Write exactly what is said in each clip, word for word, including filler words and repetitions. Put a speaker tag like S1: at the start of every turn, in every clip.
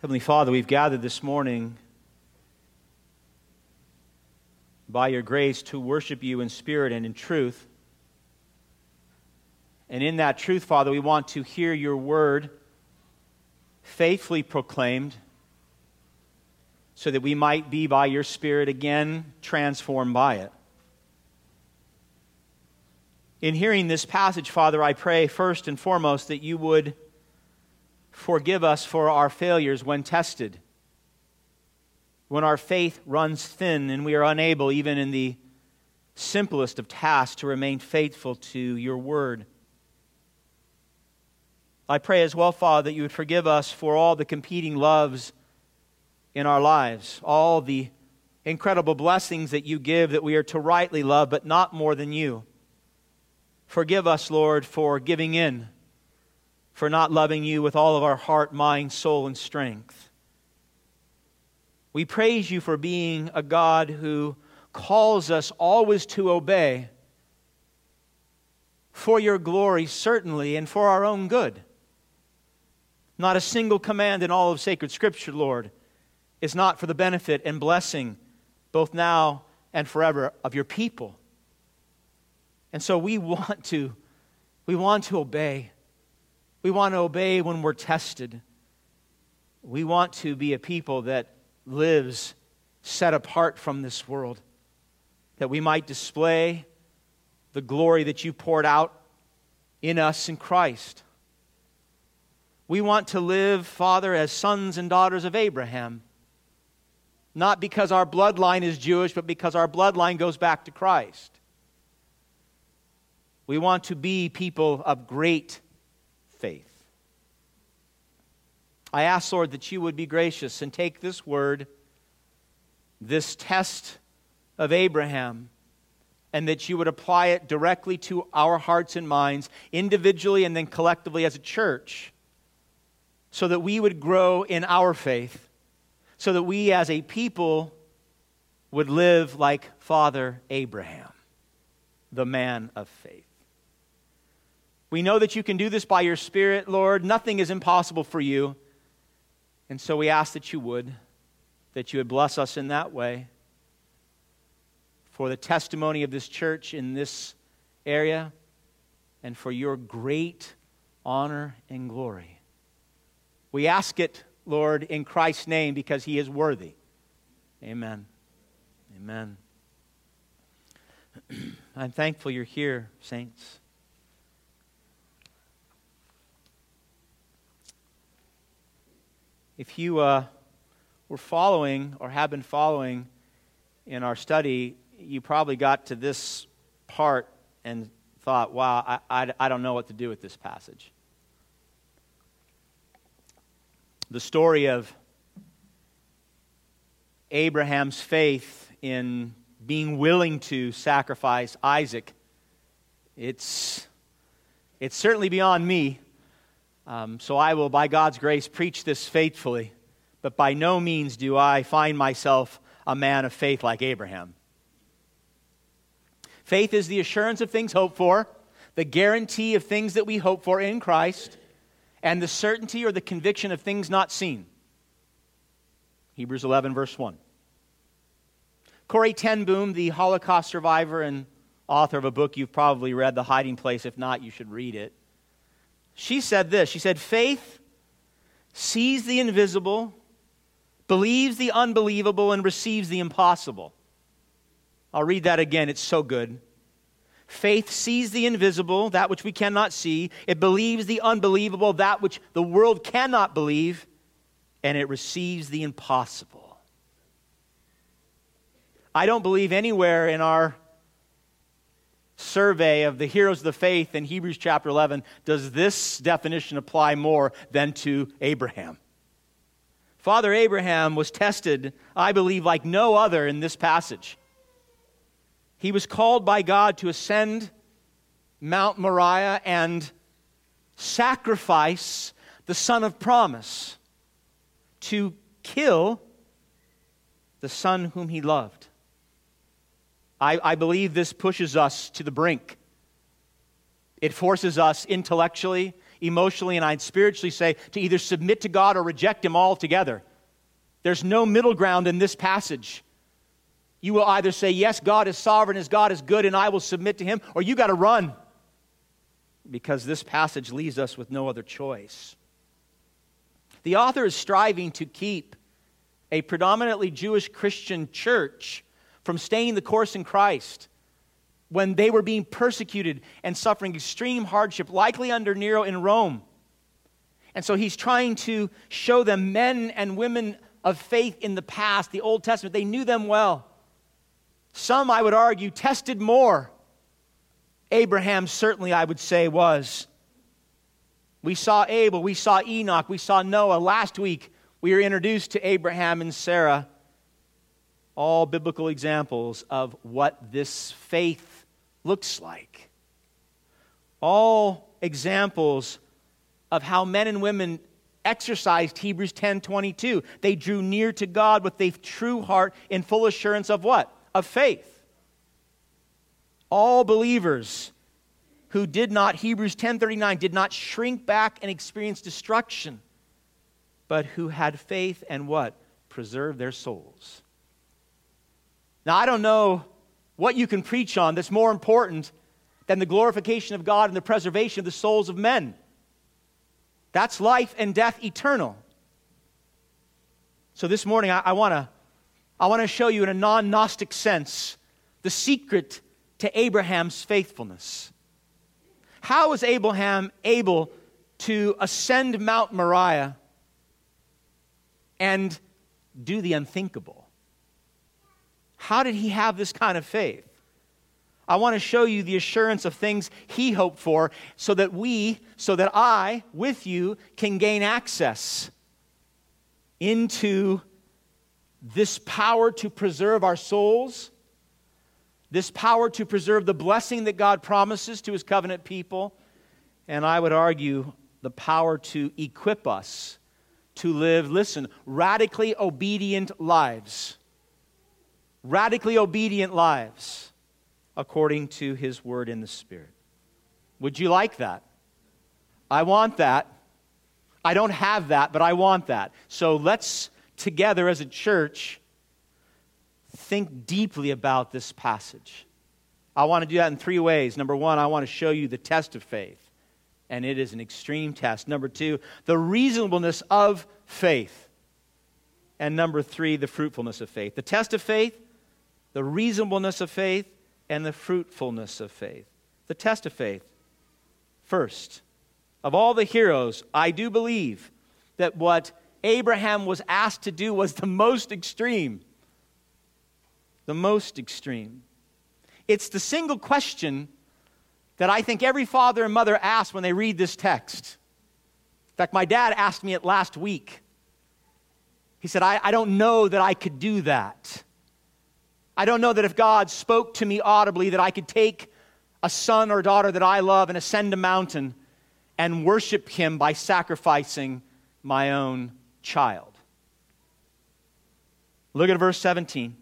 S1: Heavenly Father, we've gathered this morning by your grace to worship you in spirit and in truth. And in that truth, Father, we want to hear your word faithfully proclaimed so that we might be by your Spirit again transformed by it. In hearing this passage, Father, I pray first and foremost that you would forgive us for our failures when tested, when our faith runs thin and we are unable, even in the simplest of tasks, to remain faithful to your word. I pray as well, Father, that you would forgive us for all the competing loves in our lives, all the incredible blessings that you give that we are to rightly love, but not more than you. Forgive us, Lord, for giving in, for not loving you with all of our heart, mind, soul, and strength. We praise you for being a God who calls us always to obey for your glory, certainly, and for our own good. Not a single command in all of sacred Scripture, Lord, is not for the benefit and blessing, both now and forever, of your people. And so we want to, we want to obey. We want to obey when we're tested. We want to be a people that lives set apart from this world, that we might display the glory that you poured out in us in Christ. We want to live, Father, as sons and daughters of Abraham, not because our bloodline is Jewish, but because our bloodline goes back to Christ. We want to be people of great faith. I ask, Lord, that you would be gracious and take this word, this test of Abraham, and that you would apply it directly to our hearts and minds, individually and then collectively as a church, so that we would grow in our faith, so that we as a people would live like Father Abraham, the man of faith. We know that you can do this by your Spirit, Lord. Nothing is impossible for you. And so we ask that you would, that you would bless us in that way for the testimony of this church in this area and for your great honor and glory. We ask it, Lord, in Christ's name because he is worthy. Amen. Amen. I'm thankful you're here, saints. If you uh, were following or have been following in our study, you probably got to this part and thought, wow, I, I, I don't know what to do with this passage. The story of Abraham's faith in being willing to sacrifice Isaac, it's, it's certainly beyond me. Um, so I will, by God's grace, preach this faithfully. But by no means do I find myself a man of faith like Abraham. Faith is the assurance of things hoped for, the guarantee of things that we hope for in Christ, and the certainty or the conviction of things not seen. Hebrews eleven, verse one. Corrie ten Boom, the Holocaust survivor and author of a book you've probably read, The Hiding Place. If not, you should read it. She said this. She said, faith sees the invisible, believes the unbelievable, and receives the impossible. I'll read that again. It's so good. Faith sees the invisible, that which we cannot see. It believes the unbelievable, that which the world cannot believe. And it receives the impossible. I don't believe anywhere in our survey of the heroes of the faith in Hebrews chapter eleven does this definition apply more than to Abraham. Father Abraham was tested, I believe, like no other in this passage. He was called by God to ascend Mount Moriah and sacrifice the son of promise, to kill the son whom he loved. I, I believe this pushes us to the brink. It forces us intellectually, emotionally and I'd spiritually say to either submit to God or reject Him altogether. There's no middle ground in this passage. You will either say, yes, God is sovereign, as God is good, and I will submit to Him, or you got to run. Because this passage leaves us with no other choice. The author is striving to keep a predominantly Jewish Christian church from staying the course in Christ when they were being persecuted and suffering extreme hardship, likely under Nero in Rome. And so he's trying to show them men and women of faith in the past, the Old Testament. They knew them well. Some, I would argue, tested more. Abraham certainly, I would say, was. We saw Abel, we saw Enoch, we saw Noah. Last week, we were introduced to Abraham and Sarah. All biblical examples of what this faith looks like. All examples of how men and women exercised Hebrews ten twenty-two. They drew near to God with a true heart in full assurance of what? Of faith. All believers who did not, Hebrews ten thirty-nine, did not shrink back and experience destruction, but who had faith and what? Preserved their souls. Now, I don't know what you can preach on that's more important than the glorification of God and the preservation of the souls of men. That's life and death eternal. So this morning, I, I want to I want to show you in a non-Gnostic sense the secret to Abraham's faithfulness. How was Abraham able to ascend Mount Moriah and do the unthinkable? How did he have this kind of faith? I want to show you the assurance of things he hoped for so that we, so that I, with you, can gain access into this power to preserve our souls, this power to preserve the blessing that God promises to His covenant people, and I would argue the power to equip us to live, listen, radically obedient lives. Radically obedient lives according to His Word in the Spirit. Would you like that? I want that. I don't have that, but I want that. So let's, together as a church, think deeply about this passage. I want to do that in three ways. Number one, I want to show you the test of faith, and it is an extreme test. Number two, the reasonableness of faith. And number three, the fruitfulness of faith. The test of faith, the reasonableness of faith, and the fruitfulness of faith. The test of faith. First, of all the heroes, I do believe that what Abraham was asked to do was the most extreme. The most extreme. It's the single question that I think every father and mother asks when they read this text. In fact, my dad asked me it last week. He said, I, I don't know that I could do that. I don't know that if God spoke to me audibly that I could take a son or daughter that I love and ascend a mountain and worship Him by sacrificing my own child. Look at verse seventeen.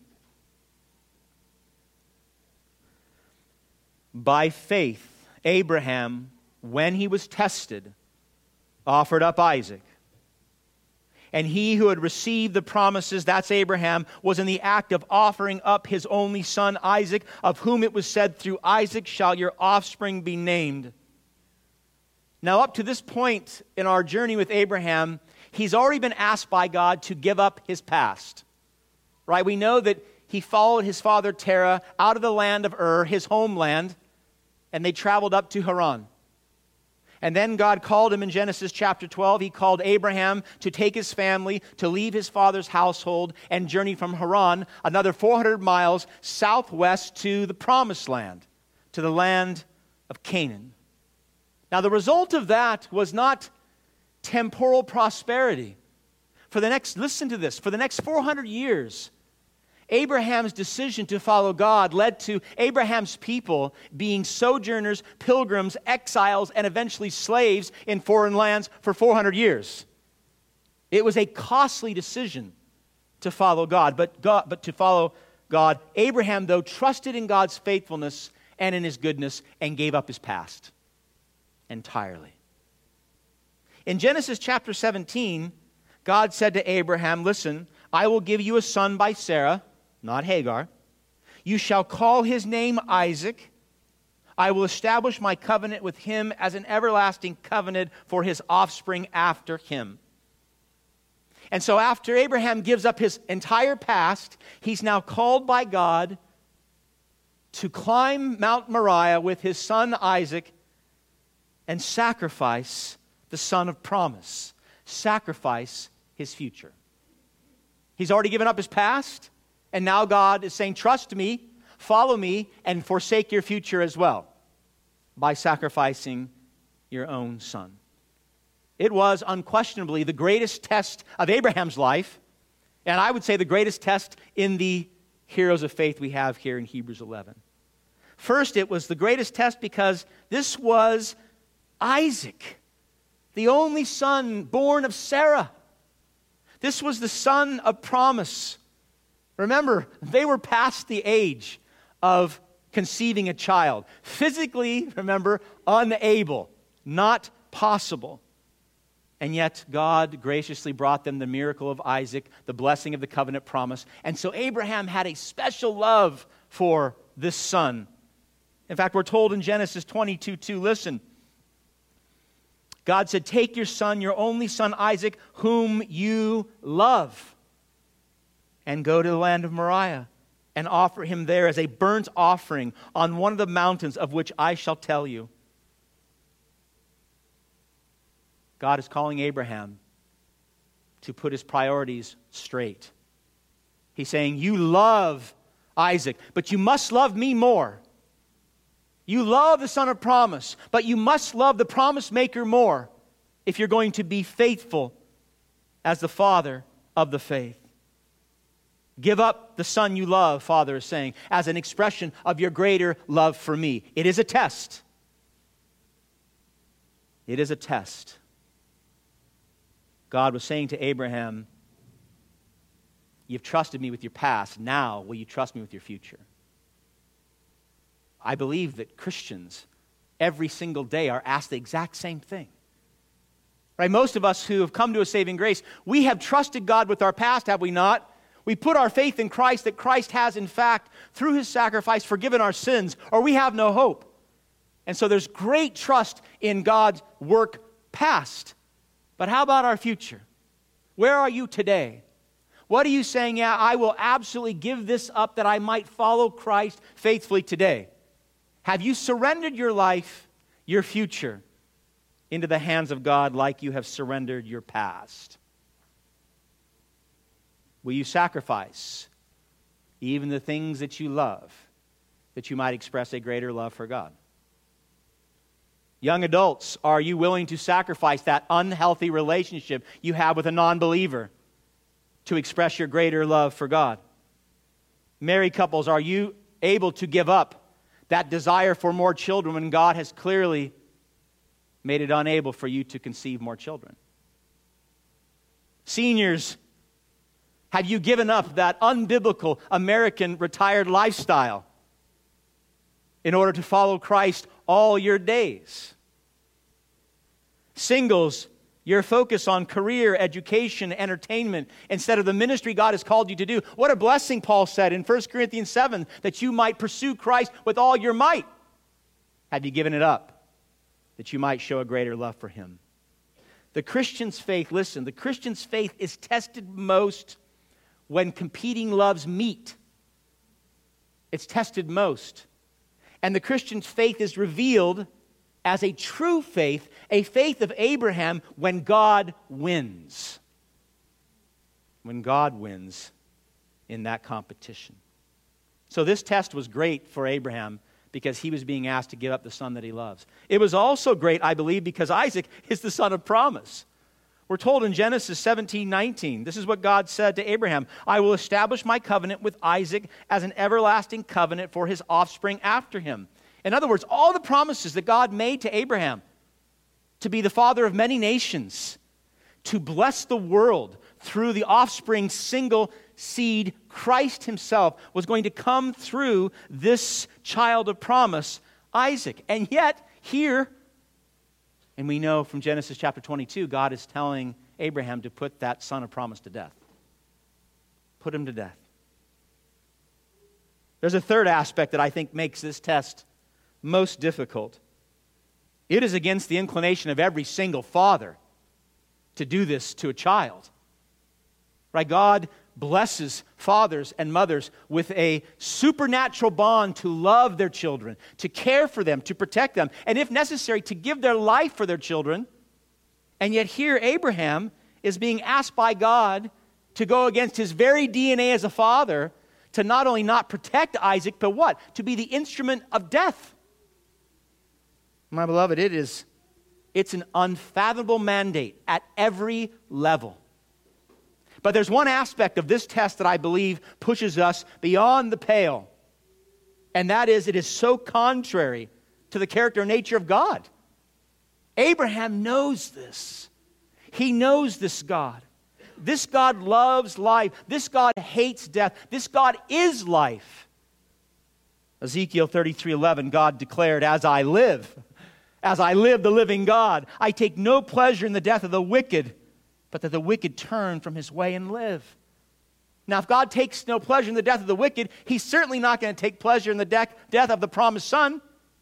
S1: By faith, Abraham, when he was tested, offered up Isaac. And he who had received the promises, that's Abraham, was in the act of offering up his only son Isaac, of whom it was said, through Isaac shall your offspring be named. Now, up to this point in our journey with Abraham, he's already been asked by God to give up his past. Right? We know that he followed his father Terah out of the land of Ur, his homeland, and they traveled up to Haran. And then God called him in Genesis chapter twelve. He called Abraham to take his family, to leave his father's household, and journey from Haran another four hundred miles southwest to the promised land, to the land of Canaan. Now, the result of that was not temporal prosperity. For the next, listen to this, for the next four hundred years, Abraham's decision to follow God led to Abraham's people being sojourners, pilgrims, exiles, and eventually slaves in foreign lands for four hundred years. It was a costly decision to follow God, but God, but to follow God. Abraham, though, trusted in God's faithfulness and in His goodness and gave up his past entirely. In Genesis chapter seventeen, God said to Abraham, listen, I will give you a son by Sarah, not Hagar. You shall call his name Isaac. I will establish my covenant with him as an everlasting covenant for his offspring after him. And so after Abraham gives up his entire past, he's now called by God to climb Mount Moriah with his son Isaac and sacrifice the son of promise, sacrifice his future. He's already given up his past, and now God is saying, trust me, follow me, and forsake your future as well by sacrificing your own son. It was unquestionably the greatest test of Abraham's life, and I would say the greatest test in the heroes of faith we have here in Hebrews eleven. First, it was the greatest test because this was Isaac, the only son born of Sarah. This was the son of promise. Remember, they were past the age of conceiving a child. Physically, remember, unable, not possible. And yet, God graciously brought them the miracle of Isaac, the blessing of the covenant promise. And so Abraham had a special love for this son. In fact, we're told in Genesis twenty-two two, listen, God said, take your son, your only son Isaac, whom you love, and go to the land of Moriah and offer him there as a burnt offering on one of the mountains of which I shall tell you. God is calling Abraham to put his priorities straight. He's saying, you love Isaac, but you must love me more. You love the son of promise, but you must love the promise maker more if you're going to be faithful as the father of the faith. Give up the son you love, Father is saying, as an expression of your greater love for me. It is a test. It is a test. God was saying to Abraham, you've trusted me with your past. Now will you trust me with your future? I believe that Christians every single day are asked the exact same thing. Right? Most of us who have come to a saving grace, we have trusted God with our past, have we not? We put our faith in Christ, that Christ has, in fact, through his sacrifice, forgiven our sins, or we have no hope. And so there's great trust in God's work past. But how about our future? Where are you today? What are you saying? Yeah, I will absolutely give this up that I might follow Christ faithfully today. Have you surrendered your life, your future, into the hands of God like you have surrendered your past? Will you sacrifice even the things that you love, that you might express a greater love for God? Young adults, are you willing to sacrifice that unhealthy relationship you have with a non-believer to express your greater love for God? Married couples, are you able to give up that desire for more children when God has clearly made it unable for you to conceive more children? Seniors, have you given up that unbiblical American retired lifestyle in order to follow Christ all your days? Singles, your focus on career, education, entertainment, instead of the ministry God has called you to do. What a blessing, Paul said in First Corinthians seven, that you might pursue Christ with all your might. Have you given it up, that you might show a greater love for him? The Christian's faith, listen, the Christian's faith is tested most when competing loves meet. It's tested most. And the Christian's faith is revealed as a true faith, a faith of Abraham, when God wins. When God wins in that competition. So this test was great for Abraham because he was being asked to give up the son that he loves. It was also great, I believe, because Isaac is the son of promise. We're told in Genesis seventeen nineteen, this is what God said to Abraham, I will establish my covenant with Isaac as an everlasting covenant for his offspring after him. In other words, all the promises that God made to Abraham to be the father of many nations, to bless the world through the offspring, single seed, Christ himself was going to come through this child of promise, Isaac. And yet, here, And we know from Genesis chapter twenty-two, God is telling Abraham to put that son of promise to death. Put him to death. There's a third aspect that I think makes this test most difficult. It is against the inclination of every single father to do this to a child. Right? God blesses fathers and mothers with a supernatural bond to love their children, to care for them, to protect them, and if necessary, to give their life for their children. And yet here Abraham is being asked by God to go against his very D N A as a father, to not only not protect Isaac, but what? To be the instrument of death. My beloved, it is, it's an unfathomable mandate at every level. But there's one aspect of this test that I believe pushes us beyond the pale. And that is, it is so contrary to the character and nature of God. Abraham knows this. He knows this God. This God loves life. This God hates death. This God is life. Ezekiel thirty-three eleven, God declared, as I live, as I live the living God, I take no pleasure in the death of the wicked, but that the wicked turn from his way and live. Now, if God takes no pleasure in the death of the wicked, he's certainly not going to take pleasure in the de- death of the promised son.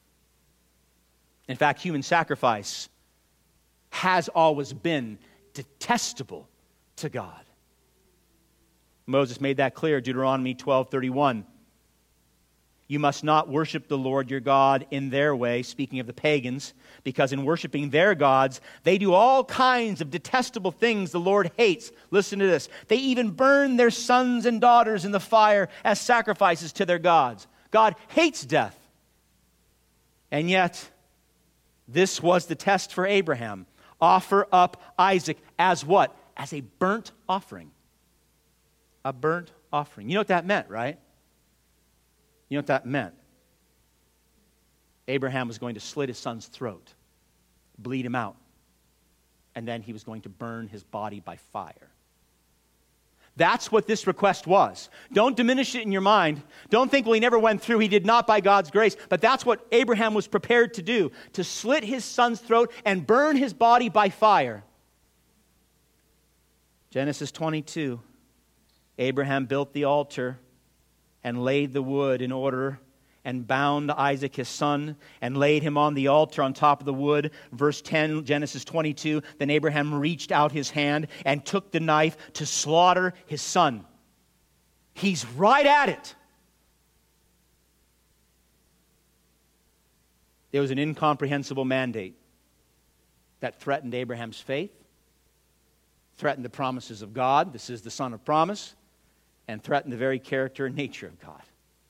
S1: In fact, human sacrifice has always been detestable to God. Moses made that clear, Deuteronomy twelve thirty-one. You must not worship the Lord your God in their way, speaking of the pagans, because in worshiping their gods, they do all kinds of detestable things the Lord hates. Listen to this. They even burn their sons and daughters in the fire as sacrifices to their gods. God hates death. And yet, this was the test for Abraham. Offer up Isaac as what? As a burnt offering. A burnt offering. You know what that meant, right? You know what that meant? Abraham was going to slit his son's throat, bleed him out, and then he was going to burn his body by fire. That's what this request was. Don't diminish it in your mind. Don't think, well, he never went through. He did not by God's grace. But that's what Abraham was prepared to do, to slit his son's throat and burn his body by fire. Genesis twenty-two, Abraham built the altar and laid the wood in order, and bound Isaac his son, and laid him on the altar on top of the wood. Verse ten, Genesis twenty-two, then Abraham reached out his hand and took the knife to slaughter his son. He's right at it. There was an incomprehensible mandate that threatened Abraham's faith, threatened the promises of God. This is the son of promise. And threaten the very character and nature of God.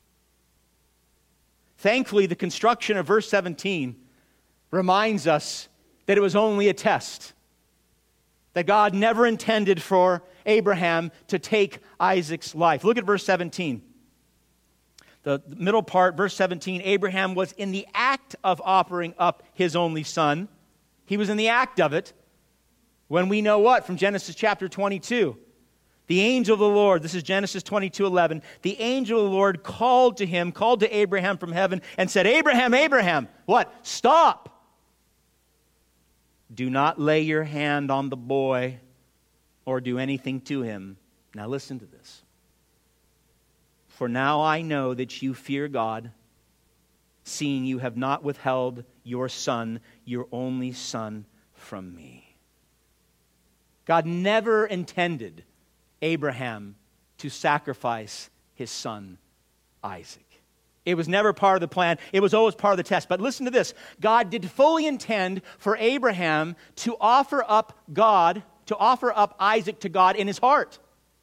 S1: Thankfully, the construction of verse seventeen reminds us that it was only a test. That God never intended for Abraham to take Isaac's life. Look at verse seventeen. The middle part, verse seventeen, Abraham was in the act of offering up his only son. He was in the act of it when we know what? From Genesis chapter twenty-two. The angel of the Lord, this is Genesis twenty-two eleven, the angel of the Lord called to him, called to Abraham from heaven and said, Abraham, Abraham, what? Stop. Do not lay your hand on the boy or do anything to him. Now listen to this. For now I know that you fear God, seeing you have not withheld your son, your only son, from me. God never intended Abraham to sacrifice his son, Isaac. It was never part of the plan. It was always part of the test. But listen to this. God did fully intend for Abraham to offer up God, to offer up Isaac to God in his heart.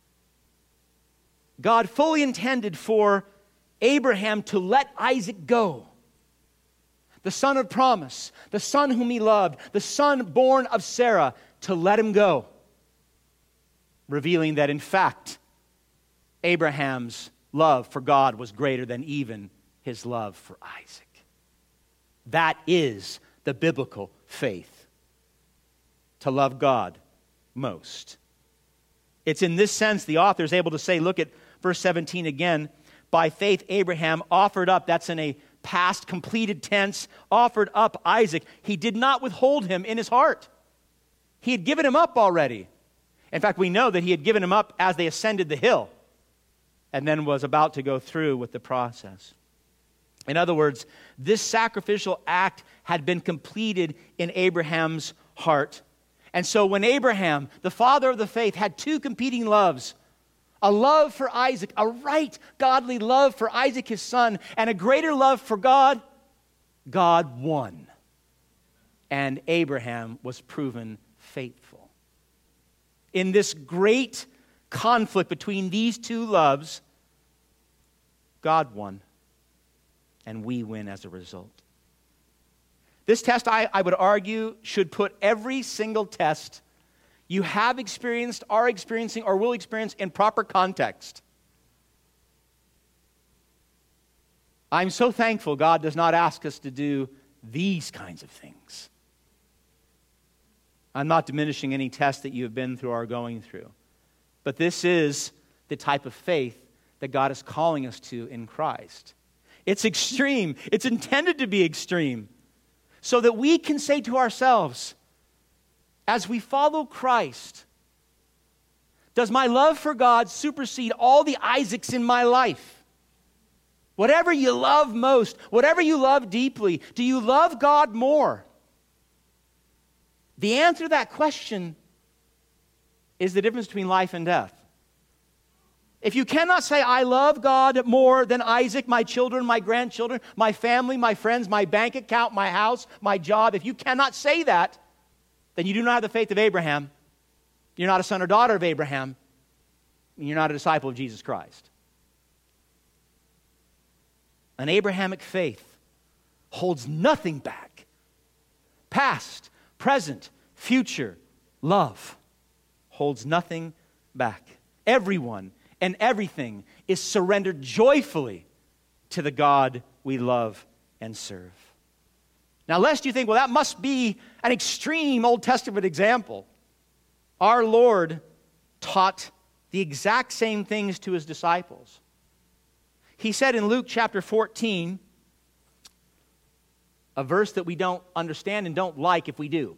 S1: God fully intended for Abraham to let Isaac go. The son of promise, the son whom he loved, the son born of Sarah, to let him go. Revealing that, in fact, Abraham's love for God was greater than even his love for Isaac. That is the biblical faith. To love God most. It's in this sense the author is able to say, look at verse seventeen again, by faith Abraham offered up, that's in a past completed tense, offered up Isaac, he did not withhold him in his heart. He had given him up already. In fact, we know that he had given him up as they ascended the hill and then was about to go through with the process. In other words, this sacrificial act had been completed in Abraham's heart. And so when Abraham, the father of the faith, had two competing loves, a love for Isaac, a right godly love for Isaac his son, and a greater love for God, God won. And Abraham was proven faithful. In this great conflict between these two loves, God won, and we win as a result. This test, I, I would argue, should put every single test you have experienced, are experiencing, or will experience in proper context. I'm so thankful God does not ask us to do these kinds of things. I'm not diminishing any test that you have been through or are going through. But this is the type of faith that God is calling us to in Christ. It's extreme. It's intended to be extreme. So that we can say to ourselves, as we follow Christ, does my love for God supersede all the Isaacs in my life? Whatever you love most, whatever you love deeply, do you love God more? The answer to that question is the difference between life and death. If you cannot say, I love God more than Isaac, my children, my grandchildren, my family, my friends, my bank account, my house, my job, if you cannot say that, then you do not have the faith of Abraham. You're not a son or daughter of Abraham. And you're not a disciple of Jesus Christ. An Abrahamic faith holds nothing back. Past, present, future, love holds nothing back. Everyone and everything is surrendered joyfully to the God we love and serve. Now, lest you think, well, that must be an extreme Old Testament example. Our Lord taught the exact same things to his disciples. He said in Luke chapter fourteen, a verse that we don't understand and don't like if we do.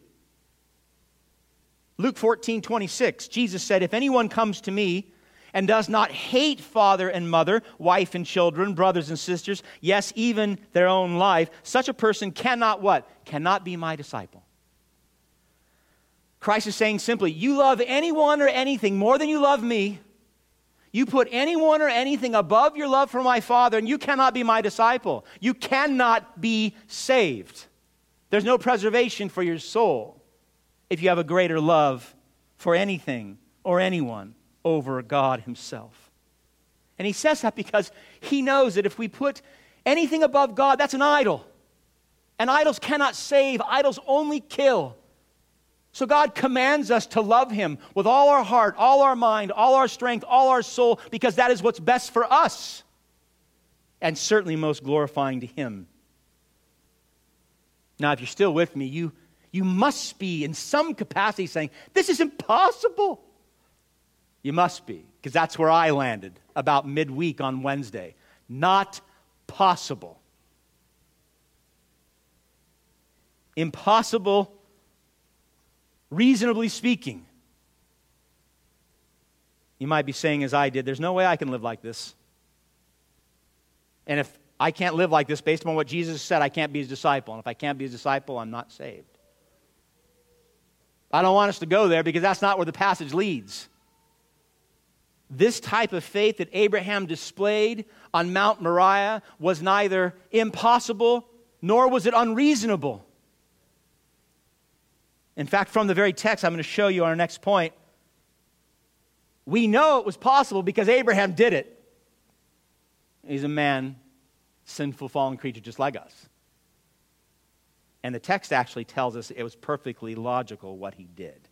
S1: Luke fourteen twenty-six, Jesus said, if anyone comes to me and does not hate father and mother, wife and children, brothers and sisters, yes, even their own life, such a person cannot what? Cannot be my disciple. Christ is saying simply, you love anyone or anything more than you love me. You put anyone or anything above your love for my Father, and you cannot be my disciple. You cannot be saved. There's no preservation for your soul if you have a greater love for anything or anyone over God himself. And he says that because he knows that if we put anything above God, that's an idol. And idols cannot save. Idols only kill. So God commands us to love him with all our heart, all our mind, all our strength, all our soul, because that is what's best for us and certainly most glorifying to him. Now, if you're still with me, you, you must be in some capacity saying, this is impossible. You must be, because that's where I landed about midweek on Wednesday. Not possible. Impossible, reasonably speaking. You might be saying, as I did, there's no way I can live like this. And if I can't live like this based upon what Jesus said, I can't be his disciple. And if I can't be his disciple, I'm not saved. I don't want us to go there because that's not where the passage leads. This type of faith that Abraham displayed on Mount Moriah was neither impossible nor was it unreasonable. In fact, from the very text I'm going to show you on our next point, we know it was possible because Abraham did it. He's a man, sinful, fallen creature just like us. And the text actually tells us it was perfectly logical what he did.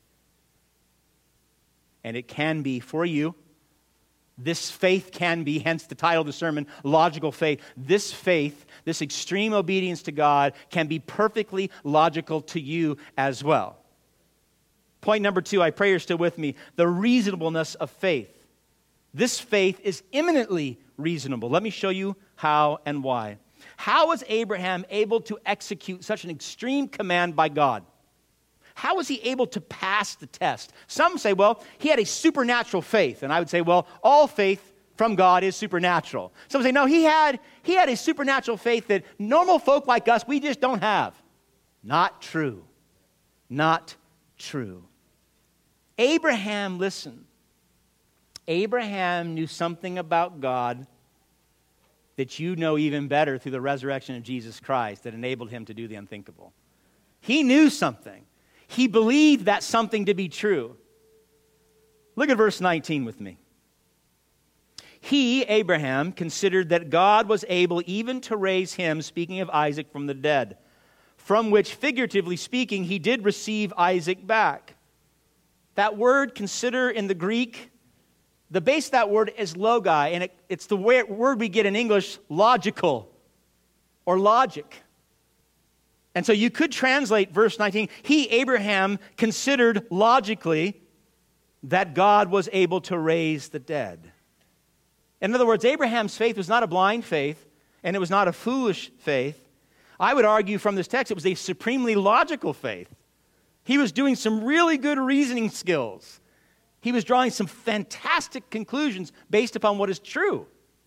S1: And it can be for you. This faith can be, hence the title of the sermon, logical faith. This faith, this extreme obedience to God can be perfectly logical to you as well. Point number two, I pray you're still with me, the reasonableness of faith. This faith is eminently reasonable. Let me show you how and why. How was Abraham able to execute such an extreme command by God? How was he able to pass the test? Some say, well, he had a supernatural faith. And I would say, well, all faith from God is supernatural. Some say, no, he had, he had a supernatural faith that normal folk like us, we just don't have. Not true. Not true. Abraham, listen, Abraham knew something about God that you know even better through the resurrection of Jesus Christ that enabled him to do the unthinkable. He knew something. He believed that something to be true. Look at verse nineteen with me. He, Abraham, considered that God was able even to raise him, speaking of Isaac, from the dead, from which, figuratively speaking, he did receive Isaac back. That word, consider, in the Greek, the base of that word is logai, and it, it's the word we get in English, logical, or logic. And so you could translate verse nineteen, he, Abraham, considered logically that God was able to raise the dead. In other words, Abraham's faith was not a blind faith, and it was not a foolish faith. I would argue from this text, it was a supremely logical faith. He was doing some really good reasoning skills. He was drawing some fantastic conclusions based upon what is true.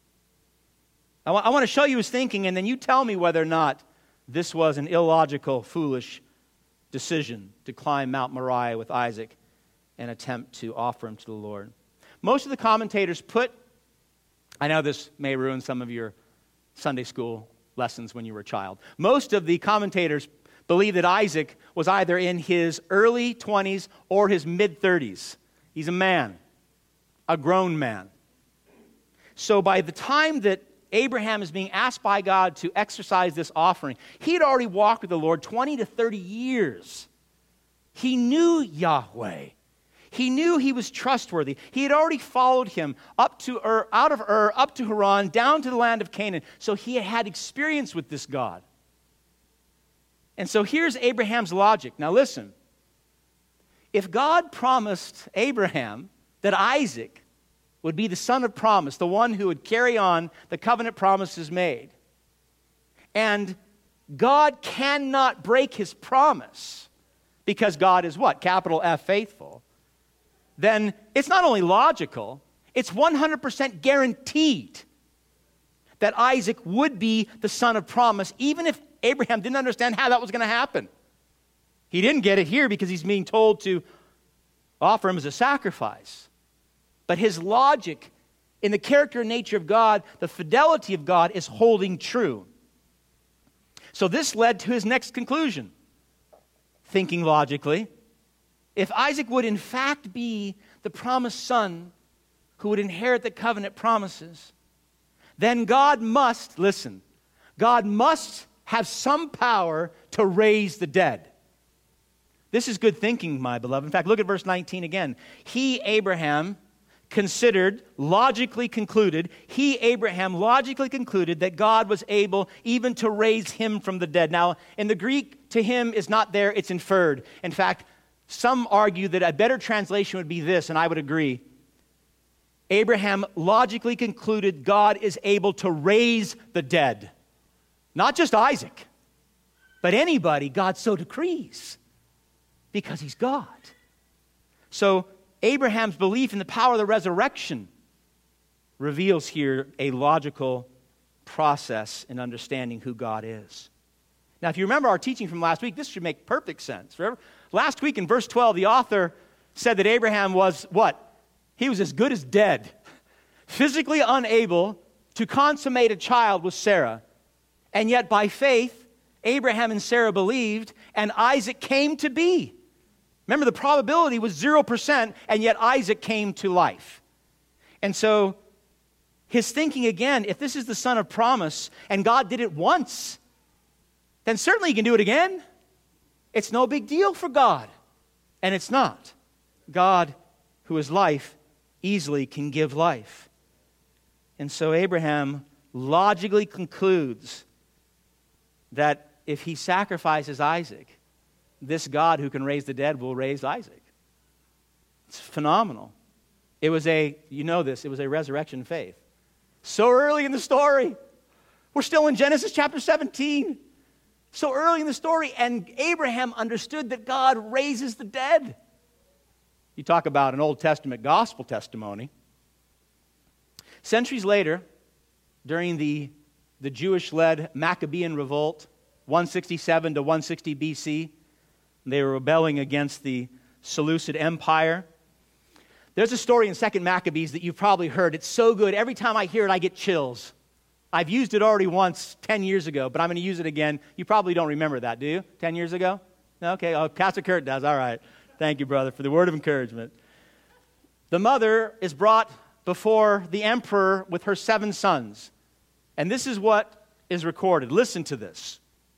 S1: I, w- I want to show you his thinking, and then you tell me whether or not this was an illogical, foolish decision to climb Mount Moriah with Isaac and attempt to offer him to the Lord. Most of the commentators put, I know this may ruin some of your Sunday school lessons when you were a child. Most of the commentators believe that Isaac was either in his early twenties or his mid-thirties. He's a man, a grown man. So by the time that Abraham is being asked by God to exercise this offering, he had already walked with the Lord twenty to thirty years. He knew Yahweh. He knew he was trustworthy. He had already followed him up to Ur, out of Ur, up to Haran, down to the land of Canaan. So he had had experience with this God. And so here's Abraham's logic. Now listen. If God promised Abraham that Isaac would be the son of promise, the one who would carry on the covenant promises made, and God cannot break his promise because God is what? Capital F, faithful. Then it's not only logical, it's one hundred percent guaranteed that Isaac would be the son of promise, even if Abraham didn't understand how that was going to happen. He didn't get it here because he's being told to offer him as a sacrifice. But his logic in the character and nature of God, the fidelity of God, is holding true. So this led to his next conclusion. Thinking logically, if Isaac would in fact be the promised son who would inherit the covenant promises, then God must, listen, God must have some power to raise the dead. This is good thinking, my beloved. In fact, look at verse nineteen again. He, Abraham, considered, logically concluded, he, Abraham, logically concluded that God was able even to raise him from the dead. Now, in the Greek, to him is not there, it's inferred. In fact, some argue that a better translation would be this, and I would agree. Abraham logically concluded God is able to raise the dead. Not just Isaac, but anybody God so decrees, because he's God. So Abraham's belief in the power of the resurrection reveals here a logical process in understanding who God is. Now, if you remember our teaching from last week, this should make perfect sense. Remember? Last week in verse twelve, the author said that Abraham was what? He was as good as dead, physically unable to consummate a child with Sarah. And yet by faith, Abraham and Sarah believed, and Isaac came to be. Remember, the probability was zero percent, and yet Isaac came to life. And so his thinking again, if this is the son of promise, and God did it once, then certainly he can do it again. It's no big deal for God. And it's not. God, who is life, easily can give life. And so Abraham logically concludes that if he sacrifices Isaac, this God who can raise the dead will raise Isaac. It's phenomenal. It was a, you know this, it was a resurrection faith. So early in the story, We're still in Genesis chapter seventeen. So early in the story, and Abraham understood that God raises the dead. You talk about an Old Testament gospel testimony. Centuries later, during the, the Jewish-led Maccabean revolt, one sixty-seven to one sixty B C, they were rebelling against the Seleucid Empire. There's a story in Second Maccabees that you've probably heard. It's so good. Every time I hear it, I get chills. I've used it already once ten years ago, but I'm going to use it again. You probably don't remember that, do you? ten years ago? Okay, oh, Pastor Kurt does. All right. Thank you, brother, for the word of encouragement. The mother is brought before the emperor with her seven sons. And this is what is recorded. Listen to this.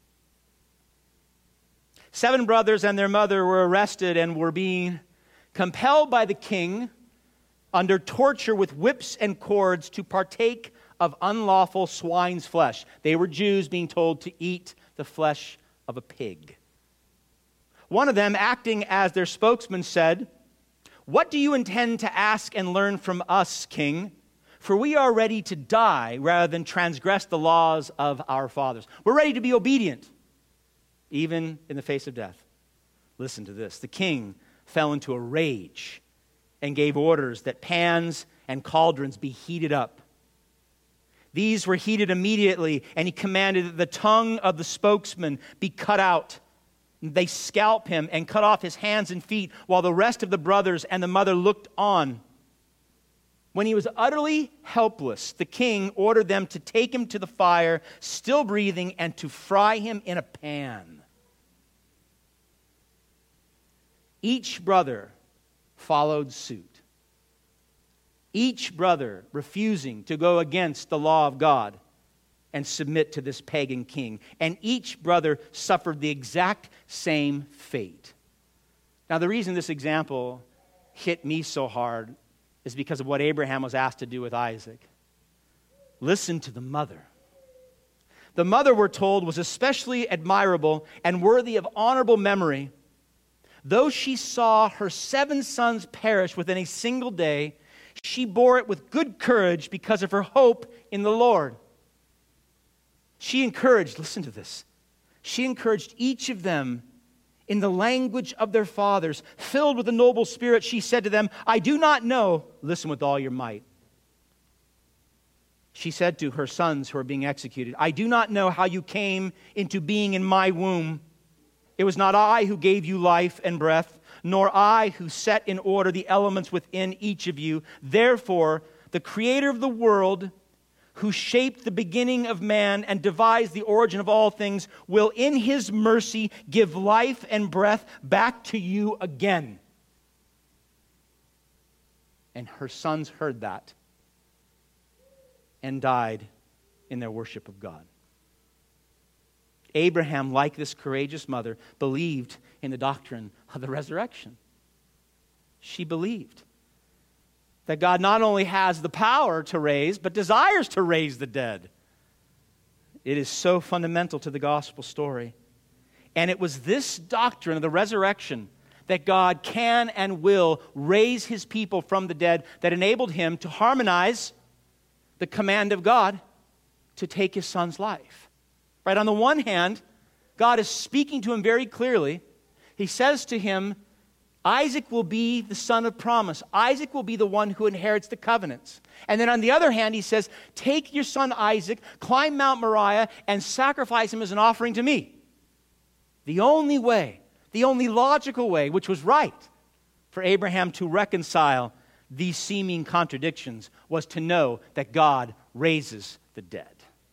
S1: Seven brothers and their mother were arrested and were being compelled by the king under torture with whips and cords to partake of unlawful swine's flesh. They were Jews being told to eat the flesh of a pig. One of them, acting as their spokesman, said, "What do you intend to ask and learn from us, king? For we are ready to die rather than transgress the laws of our fathers." We're ready to be obedient, even in the face of death. Listen to this. The king fell into a rage and gave orders that pans and cauldrons be heated up. These were heated immediately, and he commanded that the tongue of the spokesman be cut out. They scalped him and cut off his hands and feet, while the rest of the brothers and the mother looked on. When he was utterly helpless, the king ordered them to take him to the fire, still breathing, and to fry him in a pan. Each brother followed suit. Each brother refusing to go against the law of God and submit to this pagan king. And each brother suffered the exact same fate. Now, the reason this example hit me so hard is because of what Abraham was asked to do with Isaac. Listen to the mother. The mother, we're told, was especially admirable and worthy of honorable memory. Though she saw her seven sons perish within a single day, she bore it with good courage because of her hope in the Lord. She encouraged, listen to this, she encouraged each of them in the language of their fathers. Filled with a noble spirit, she said to them, "I do not know," listen with all your might. She said to her sons who are being executed, "I do not know how you came into being in my womb. It was not I who gave you life and breath, nor I who set in order the elements within each of you. Therefore, the Creator of the world, who shaped the beginning of man and devised the origin of all things, will in his mercy give life and breath back to you again." And her sons heard that and died in their worship of God. Abraham, like this courageous mother, believed in the doctrine of the resurrection. She believed that God not only has the power to raise, but desires to raise the dead. It is so fundamental to the gospel story. And it was this doctrine of the resurrection, that God can and will raise his people from the dead, that enabled him to harmonize the command of God to take his son's life. Right? On the one hand, God is speaking to him very clearly. He says to him, Isaac will be the son of promise. Isaac will be the one who inherits the covenants. And then on the other hand, he says, take your son Isaac, climb Mount Moriah, and sacrifice him as an offering to me. The only way, the only logical way, which was right for Abraham to reconcile these seeming contradictions, was to know that God raises the dead.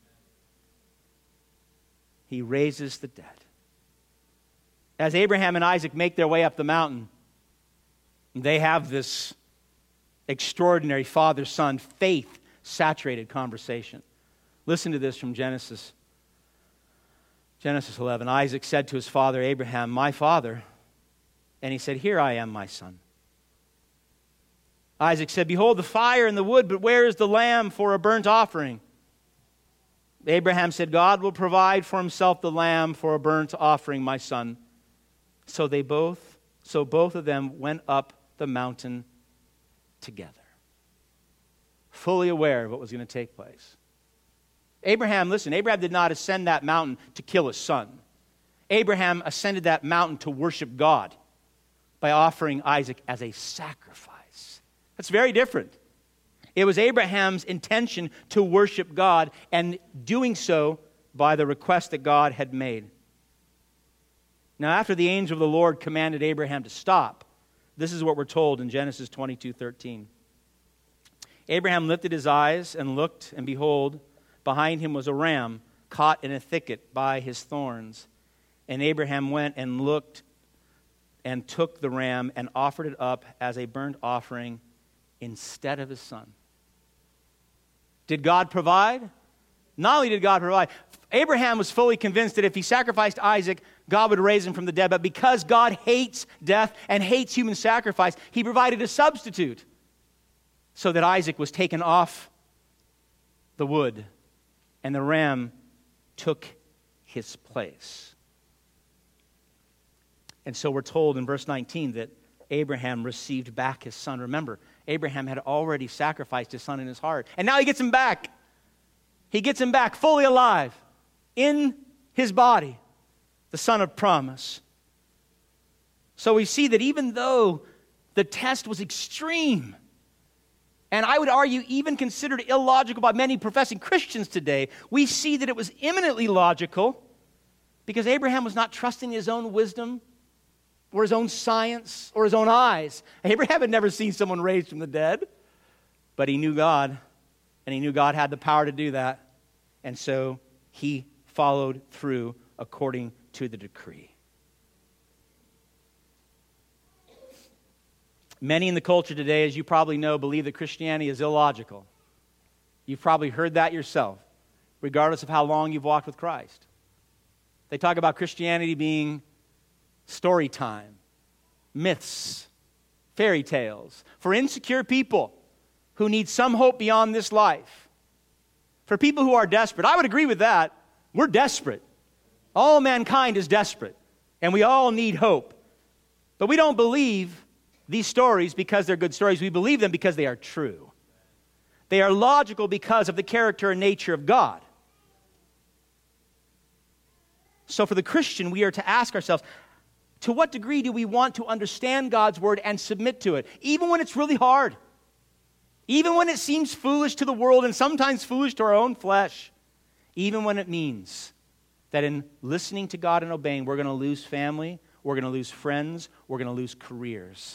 S1: He raises the dead. As Abraham and Isaac make their way up the mountain, they have this extraordinary father-son, faith-saturated conversation. Listen to this from Genesis. Genesis eleven. Isaac said to his father Abraham, "My father." And he said, "Here I am, my son." Isaac said, "Behold the fire and the wood, but where is the lamb for a burnt offering?" Abraham said, "God will provide for himself the lamb for a burnt offering, my son." So they both, so both of them went up the mountain together, fully aware of what was going to take place. Abraham, listen, Abraham did not ascend that mountain to kill his son. Abraham ascended that mountain to worship God by offering Isaac as a sacrifice. That's very different. It was Abraham's intention to worship God, and doing so by the request that God had made. Now, after the angel of the Lord commanded Abraham to stop, this is what we're told in Genesis twenty-two thirteen. Abraham lifted his eyes and looked, and behold, behind him was a ram caught in a thicket by his thorns. And Abraham went and looked and took the ram and offered it up as a burnt offering instead of his son. Did God provide? Not only did God provide, Abraham was fully convinced that if he sacrificed Isaac, God would raise him from the dead. But because God hates death and hates human sacrifice, he provided a substitute so that Isaac was taken off the wood and the ram took his place. And so we're told in verse nineteen that Abraham received back his son. Remember, Abraham had already sacrificed his son in his heart. And now he gets him back. He gets him back fully alive in his body, the son of promise. So we see that even though the test was extreme, and I would argue even considered illogical by many professing Christians today, we see that it was eminently logical because Abraham was not trusting his own wisdom or his own science or his own eyes. Abraham had never seen someone raised from the dead, but he knew God, and he knew God had the power to do that, and so he followed through according to the decree. Many in the culture today, as you probably know, believe that Christianity is illogical. You've probably heard that yourself, regardless of how long you've walked with Christ. They talk about Christianity being story time, myths, fairy tales, for insecure people who need some hope beyond this life. For people who are desperate, I would agree with that. We're desperate. All mankind is desperate, and we all need hope. But we don't believe these stories because they're good stories. We believe them because they are true. They are logical because of the character and nature of God. So for the Christian, we are to ask ourselves, to what degree do we want to understand God's word and submit to it, even when it's really hard? Even when it seems foolish to the world and sometimes foolish to our own flesh? Even when it means that in listening to God and obeying, we're going to lose family, we're going to lose friends, we're going to lose careers?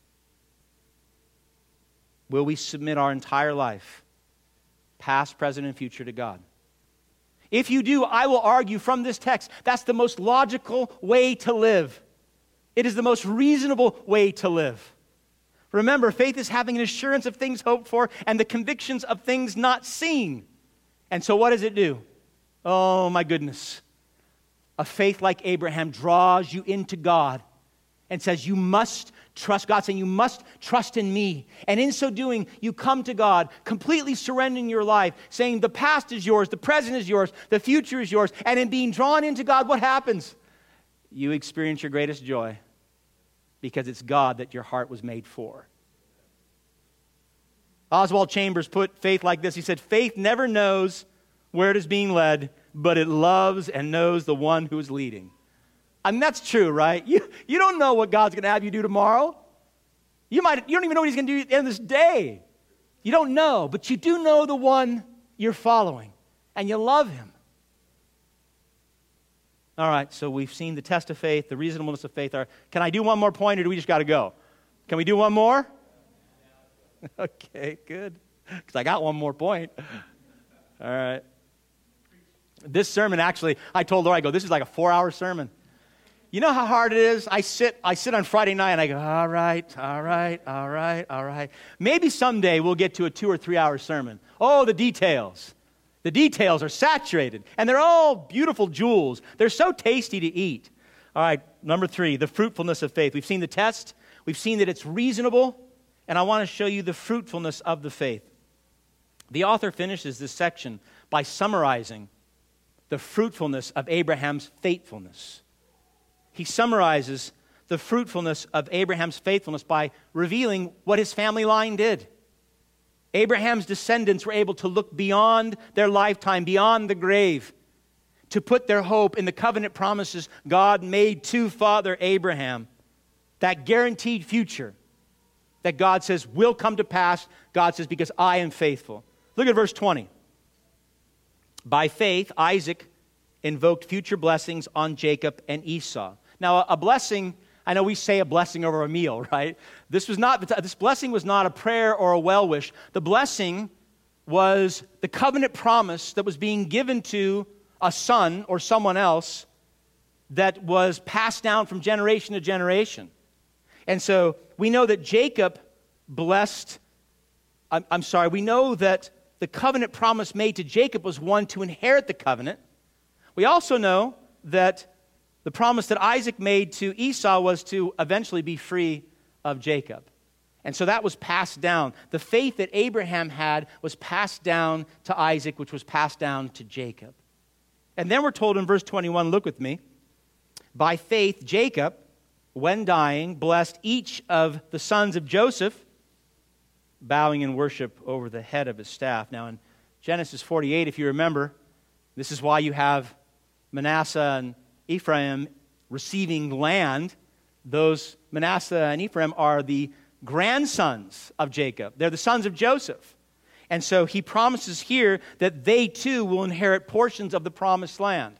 S1: Will we submit our entire life, past, present, and future, to God? If you do, I will argue from this text, that's the most logical way to live. It is the most reasonable way to live. Remember, faith is having an assurance of things hoped for and the convictions of things not seen. And so what does it do? Oh, my goodness. A faith like Abraham draws you into God and says, you must trust God, saying you must trust in me. And in so doing, you come to God, completely surrendering your life, saying the past is yours, the present is yours, the future is yours. And in being drawn into God, what happens? You experience your greatest joy because it's God that your heart was made for. Oswald Chambers put faith like this. He said, faith never knows where it is being led, but it loves and knows the one who is leading. I mean, that's true, right? You, you don't know what God's going to have you do tomorrow. You might you don't even know what he's going to do at the end of this day. You don't know, but you do know the one you're following, and you love him. All right, so we've seen the test of faith, the reasonableness of faith. Can I do one more point, or do we just got to go? Can we do one more? Okay, good, because I got one more point. All right. This sermon, actually, I told Laura, I go, this is like a four-hour sermon. You know how hard it is? I sit I sit on Friday night and I go, all right, all right, all right, all right. Maybe someday we'll get to a two or three hour sermon. Oh, the details. The details are saturated. And they're all beautiful jewels. They're so tasty to eat. All right, number three, the fruitfulness of faith. We've seen the test. We've seen that it's reasonable. And I want to show you the fruitfulness of the faith. The author finishes this section by summarizing the fruitfulness of Abraham's faithfulness. He summarizes the fruitfulness of Abraham's faithfulness by revealing what his family line did. Abraham's descendants were able to look beyond their lifetime, beyond the grave, to put their hope in the covenant promises God made to Father Abraham. That guaranteed future that God says will come to pass. God says, because I am faithful. Look at verse twenty. By faith, Isaac invoked future blessings on Jacob and Esau. Now, a blessing, I know we say a blessing over a meal, right? This was not, this blessing was not a prayer or a well wish. The blessing was the covenant promise that was being given to a son or someone else that was passed down from generation to generation. And so we know that Jacob blessed, I'm, I'm sorry, we know that the covenant promise made to Jacob was one to inherit the covenant. We also know that the promise that Isaac made to Esau was to eventually be free of Jacob. And so that was passed down. The faith that Abraham had was passed down to Isaac, which was passed down to Jacob. And then we're told in verse twenty-one, look with me, by faith Jacob, when dying, blessed each of the sons of Joseph, bowing in worship over the head of his staff. Now in Genesis forty-eight, if you remember, this is why you have Manasseh and Ephraim receiving land. Those Manasseh and Ephraim are the grandsons of Jacob. They're the sons of Joseph. And so he promises here that they too will inherit portions of the promised land.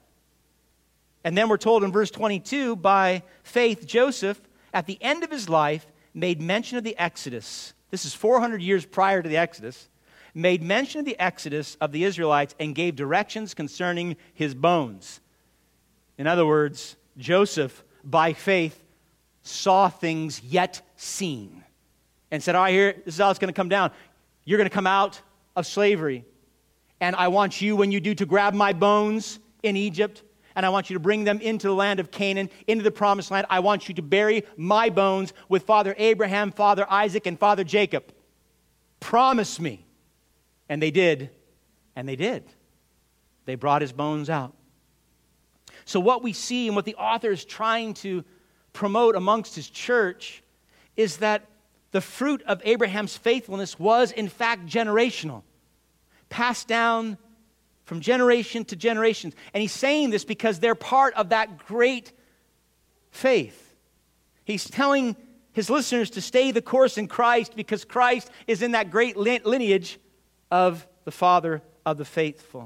S1: And then we're told in verse twenty-two, by faith Joseph, at the end of his life, made mention of the Exodus. This is four hundred years prior to the Exodus. Made mention of the Exodus of the Israelites and gave directions concerning his bones. In other words, Joseph, by faith, saw things yet seen. And said, all right, here, this is how it's going to come down. You're going to come out of slavery. And I want you, when you do, to grab my bones in Egypt. And I want you to bring them into the land of Canaan, into the promised land. I want you to bury my bones with Father Abraham, Father Isaac, and Father Jacob. Promise me. And they did. And they did. They brought his bones out. So what we see and what the author is trying to promote amongst his church is that the fruit of Abraham's faithfulness was in fact generational, passed down from generation to generation. And he's saying this because they're part of that great faith. He's telling his listeners to stay the course in Christ because Christ is in that great lineage of the father of the faithful.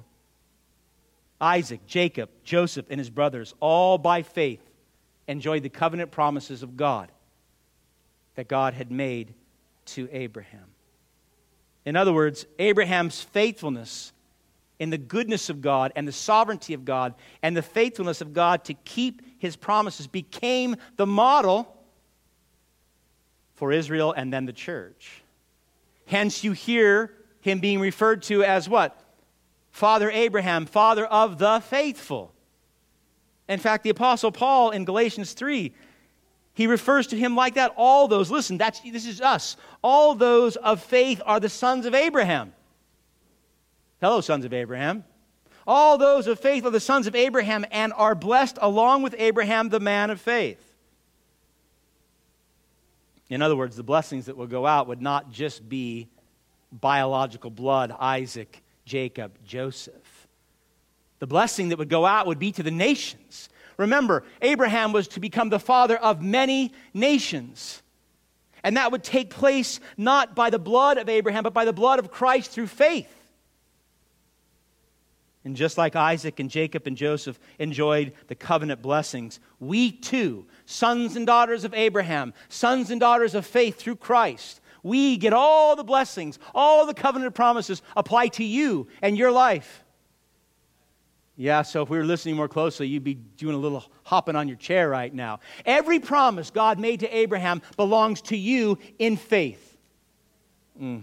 S1: Isaac, Jacob, Joseph, and his brothers, all by faith, enjoyed the covenant promises of God that God had made to Abraham. In other words, Abraham's faithfulness in the goodness of God and the sovereignty of God and the faithfulness of God to keep his promises became the model for Israel and then the church. Hence you hear him being referred to as what? Father Abraham, father of the faithful. In fact, the Apostle Paul in Galatians three, he refers to him like that. All those, listen, that's this is us. All those of faith are the sons of Abraham. Hello, sons of Abraham. All those of faith are the sons of Abraham and are blessed along with Abraham, the man of faith. In other words, the blessings that will go out would not just be biological blood, Isaac, Jacob, Joseph. The blessing that would go out would be to the nations. Remember, Abraham was to become the father of many nations. And that would take place not by the blood of Abraham, but by the blood of Christ through faith. And just like Isaac and Jacob and Joseph enjoyed the covenant blessings, we too, sons and daughters of Abraham, sons and daughters of faith through Christ, we get all the blessings, all the covenant promises apply to you and your life. Yeah, so if we were listening more closely, you'd be doing a little hopping on your chair right now. Every promise God made to Abraham belongs to you in faith. Mm.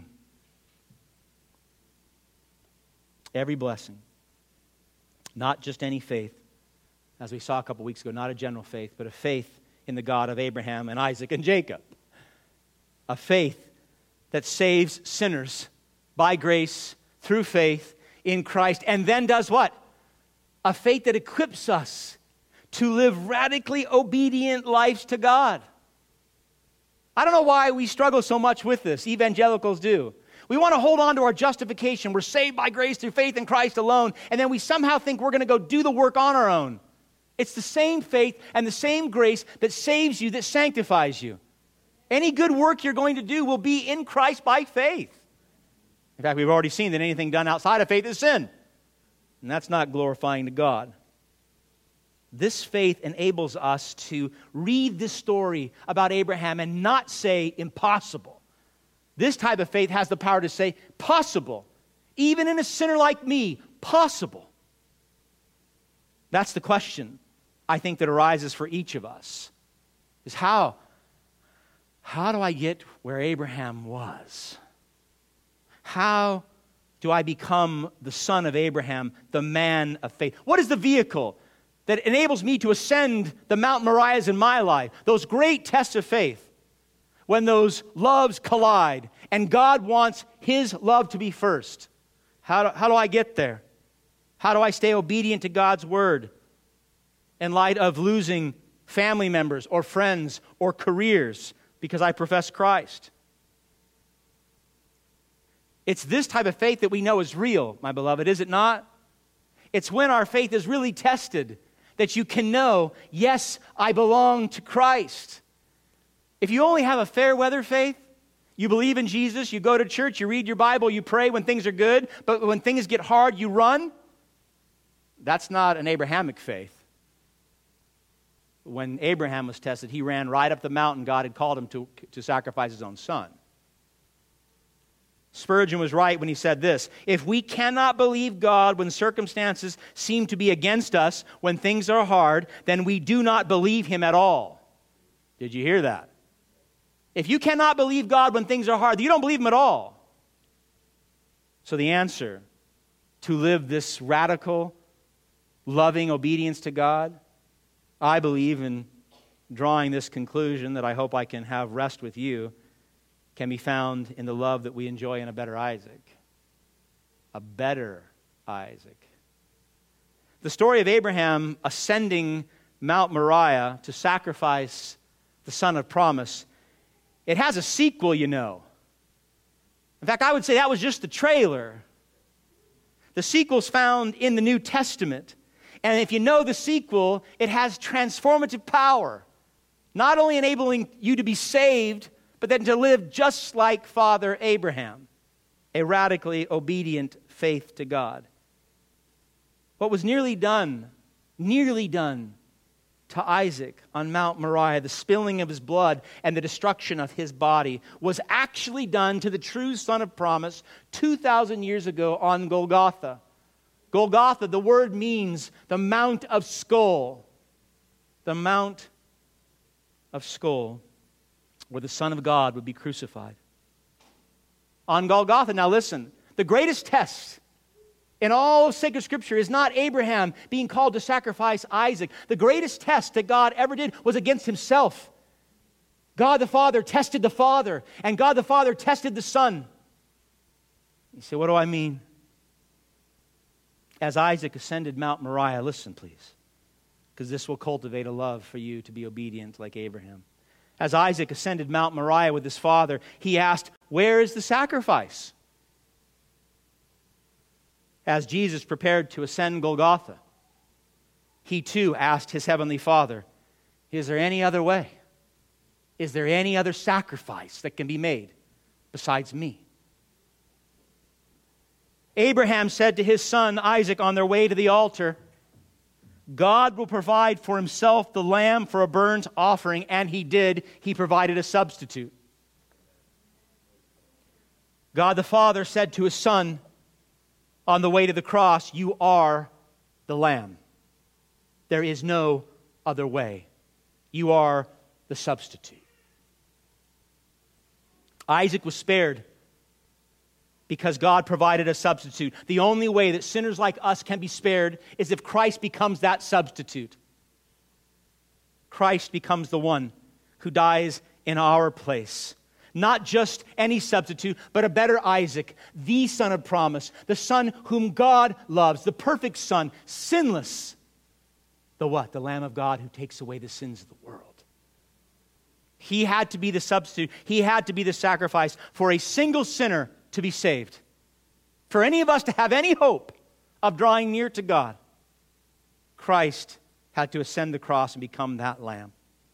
S1: Every blessing. Not just any faith, as we saw a couple weeks ago, not a general faith, but a faith in the God of Abraham and Isaac and Jacob. A faith that saves sinners by grace through faith in Christ, and then does what? A faith that equips us to live radically obedient lives to God. I don't know why we struggle so much with this. Evangelicals do. We want to hold on to our justification. We're saved by grace through faith in Christ alone, and then we somehow think we're going to go do the work on our own. It's the same faith and the same grace that saves you, that sanctifies you. Any good work you're going to do will be in Christ by faith. In fact, we've already seen that anything done outside of faith is sin. And that's not glorifying to God. This faith enables us to read this story about Abraham and not say impossible. This type of faith has the power to say possible. Even in a sinner like me, possible. That's the question, I think, that arises for each of us. Is how, how do I get where Abraham was? How do I become the son of Abraham, the man of faith? What is the vehicle that enables me to ascend the Mount Moriahs in my life? Those great tests of faith, when those loves collide, and God wants His love to be first. How do, how do I get there? How do I stay obedient to God's word in light of losing family members or friends or careers because I profess Christ? It's this type of faith that we know is real, my beloved, is it not? It's when our faith is really tested that you can know, yes, I belong to Christ. If you only have a fair weather faith, you believe in Jesus, you go to church, you read your Bible, you pray when things are good, but when things get hard, you run, that's not an Abrahamic faith. When Abraham was tested, he ran right up the mountain God had called him to, to sacrifice his own son. Spurgeon was right when he said this: if we cannot believe God when circumstances seem to be against us, when things are hard, then we do not believe Him at all. Did you hear that? If you cannot believe God when things are hard, you don't believe Him at all. So the answer to live this radical, loving obedience to God, I believe, in drawing this conclusion that I hope I can have rest with you, can be found in the love that we enjoy in a better Isaac. A better Isaac. The story of Abraham ascending Mount Moriah to sacrifice the son of promise, it has a sequel, you know. In fact, I would say that was just the trailer. The sequel's found in the New Testament. And if you know the sequel, it has transformative power. Not only enabling you to be saved, but then to live just like Father Abraham. A radically obedient faith to God. What was nearly done, nearly done to Isaac on Mount Moriah, the spilling of his blood and the destruction of his body, was actually done to the true son of promise two thousand years ago on Golgotha. Golgotha, the word means the Mount of Skull. The Mount of Skull, where the Son of God would be crucified. On Golgotha, now listen, the greatest test in all of sacred Scripture is not Abraham being called to sacrifice Isaac. The greatest test that God ever did was against Himself. God the Father tested the Father, and God the Father tested the Son. You say, what do I mean? As Isaac ascended Mount Moriah, listen please, because this will cultivate a love for you to be obedient like Abraham. As Isaac ascended Mount Moriah with his father, he asked, where is the sacrifice? As Jesus prepared to ascend Golgotha, he too asked his heavenly Father, is there any other way? Is there any other sacrifice that can be made besides me? Abraham said to his son Isaac on their way to the altar, God will provide for Himself the lamb for a burnt offering, and He did. He provided a substitute. God the Father said to His Son on the way to the cross, you are the lamb. There is no other way. You are the substitute. Isaac was spared because God provided a substitute. The only way that sinners like us can be spared is if Christ becomes that substitute. Christ becomes the one who dies in our place. Not just any substitute, but a better Isaac, the son of promise, the son whom God loves, the perfect son, sinless. The what? The Lamb of God who takes away the sins of the world. He had to be the substitute. He had to be the sacrifice for a single sinner to be saved, for any of us to have any hope of drawing near to God, Christ had to ascend the cross and become that lamb.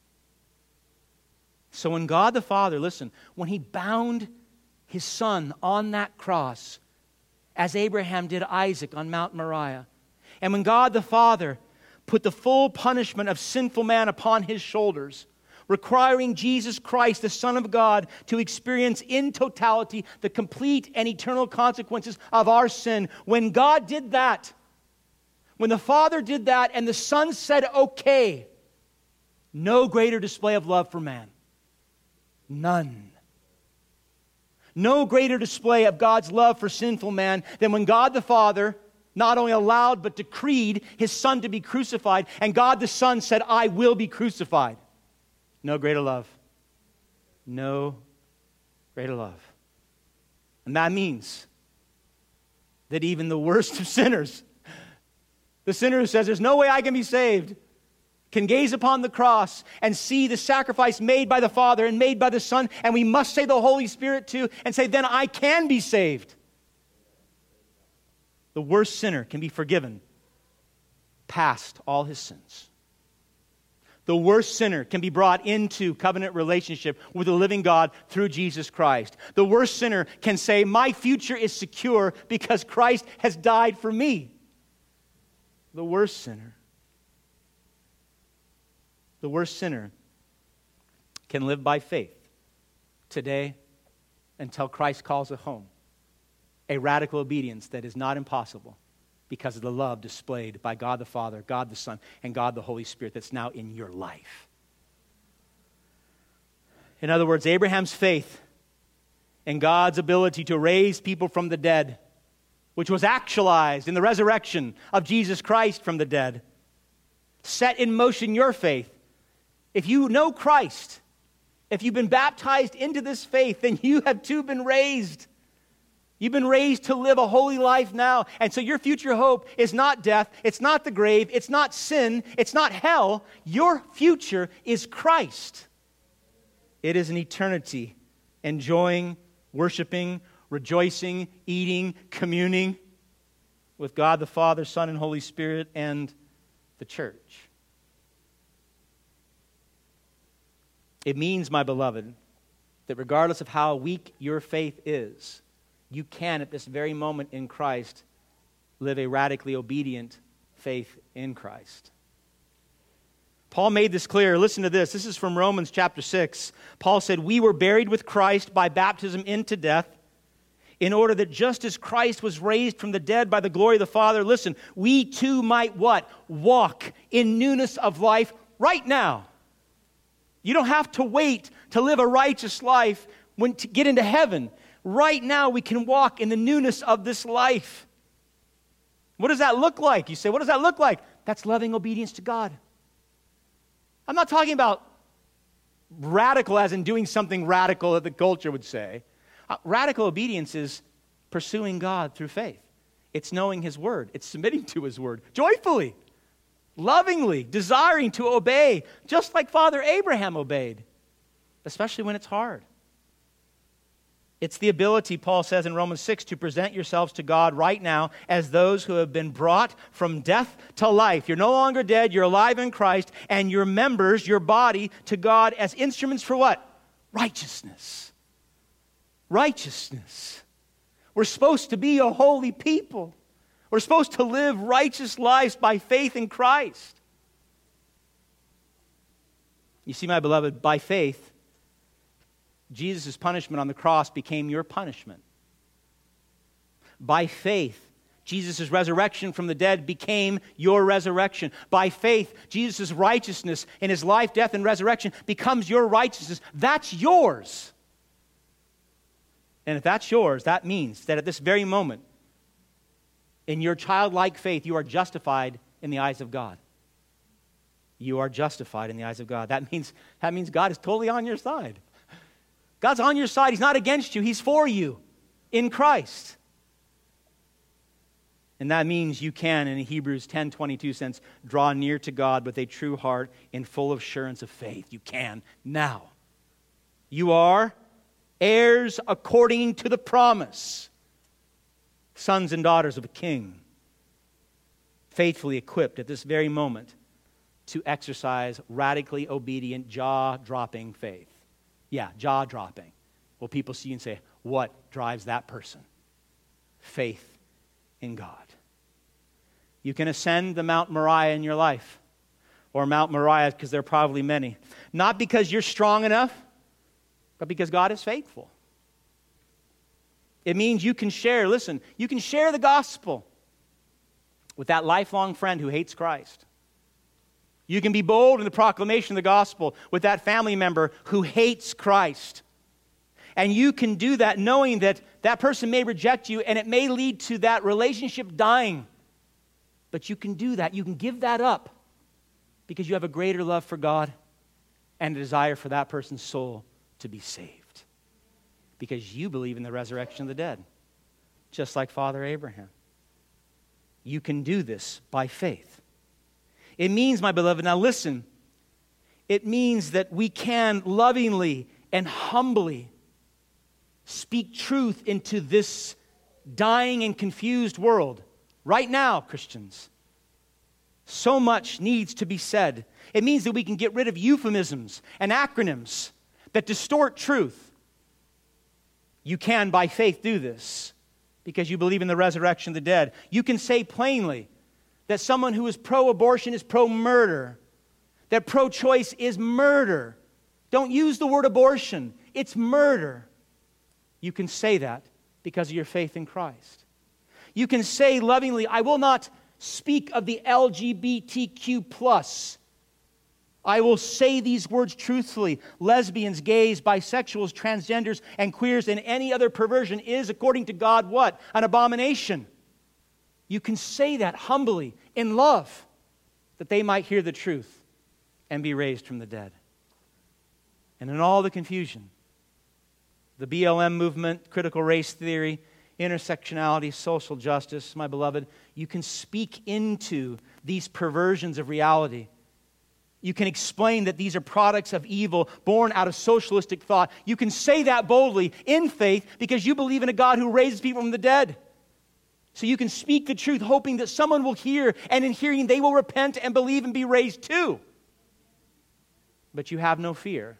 S1: So when God the Father, listen, when He bound His Son on that cross, as Abraham did Isaac on Mount Moriah, and when God the Father put the full punishment of sinful man upon His shoulders, requiring Jesus Christ, the Son of God, to experience in totality the complete and eternal consequences of our sin, when God did that, when the Father did that and the Son said, okay, no greater display of love for man. None. No greater display of God's love for sinful man than when God the Father not only allowed but decreed His Son to be crucified, and God the Son said, I will be crucified. No greater love. No greater love. And that means that even the worst of sinners, the sinner who says, there's no way I can be saved, can gaze upon the cross and see the sacrifice made by the Father and made by the Son, and we must say the Holy Spirit too, and say, then I can be saved. The worst sinner can be forgiven past all his sins. The worst sinner can be brought into covenant relationship with the living God through Jesus Christ. The worst sinner can say, my future is secure because Christ has died for me. The worst sinner, the worst sinner can live by faith today until Christ calls it home. A radical obedience that is not impossible because of the love displayed by God the Father, God the Son, and God the Holy Spirit that's now in your life. In other words, Abraham's faith in God's ability to raise people from the dead, which was actualized in the resurrection of Jesus Christ from the dead, set in motion your faith. If you know Christ, if you've been baptized into this faith, then you have too been raised. You've been raised to live a holy life now. And so your future hope is not death. It's not the grave. It's not sin. It's not hell. Your future is Christ. It is an eternity enjoying, worshiping, rejoicing, eating, communing with God the Father, Son, and Holy Spirit, and the church. It means, my beloved, that regardless of how weak your faith is, you can, at this very moment in Christ, live a radically obedient faith in Christ. Paul made this clear. Listen to this. This is from Romans chapter six. Paul said, we were buried with Christ by baptism into death, in order that just as Christ was raised from the dead by the glory of the Father, listen, we too might what? Walk in newness of life right now. You don't have to wait to live a righteous life when to get into heaven. Right now we can walk in the newness of this life. What does that look like? You say, what does that look like? That's loving obedience to God. I'm not talking about radical as in doing something radical that the culture would say. Uh, radical obedience is pursuing God through faith. It's knowing His Word. It's submitting to His Word joyfully, lovingly, desiring to obey, just like Father Abraham obeyed, especially when it's hard. It's the ability, Paul says in Romans six, to present yourselves to God right now as those who have been brought from death to life. You're no longer dead, you're alive in Christ, and your members, your body, to God as instruments for what? Righteousness. Righteousness. We're supposed to be a holy people. We're supposed to live righteous lives by faith in Christ. You see, my beloved, by faith, Jesus' punishment on the cross became your punishment. By faith, Jesus' resurrection from the dead became your resurrection. By faith, Jesus' righteousness in His life, death, and resurrection becomes your righteousness. That's yours. And if that's yours, that means that at this very moment, in your childlike faith, you are justified in the eyes of God. You are justified in the eyes of God. That means, that means God is totally on your side. God's on your side. He's not against you. He's for you in Christ. And that means you can, in Hebrews ten twenty-two sense, draw near to God with a true heart in full assurance of faith. You can now. You are heirs according to the promise, sons and daughters of a king, faithfully equipped at this very moment to exercise radically obedient, jaw-dropping faith. Yeah, jaw-dropping. Will people see you and say, what drives that person? Faith in God. You can ascend the Mount Moriah in your life, or Mount Moriah, because there are probably many. Not because you're strong enough, but because God is faithful. It means you can share, listen, you can share the gospel with that lifelong friend who hates Christ. You can be bold in the proclamation of the gospel with that family member who hates Christ. And you can do that knowing that that person may reject you and it may lead to that relationship dying. But you can do that. You can give that up because you have a greater love for God and a desire for that person's soul to be saved. Because you believe in the resurrection of the dead, just like Father Abraham. You can do this by faith. It means, my beloved, now listen, it means that we can lovingly and humbly speak truth into this dying and confused world. Right now, Christians, so much needs to be said. It means that we can get rid of euphemisms and acronyms that distort truth. You can, by faith, do this because you believe in the resurrection of the dead. You can say plainly that someone who is pro-abortion is pro-murder, that pro-choice is murder. Don't use the word abortion. It's murder. You can say that because of your faith in Christ. You can say lovingly, I will not speak of the L G B T Q plus. I will say these words truthfully. Lesbians, gays, bisexuals, transgenders, and queers, and any other perversion is, according to God, what? An abomination. You can say that humbly, in love, that they might hear the truth and be raised from the dead. And in all the confusion, the B L M movement, critical race theory, intersectionality, social justice, my beloved, you can speak into these perversions of reality. You can explain that these are products of evil born out of socialistic thought. You can say that boldly in faith because you believe in a God who raises people from the dead. So you can speak the truth hoping that someone will hear, and in hearing they will repent and believe and be raised too. But you have no fear.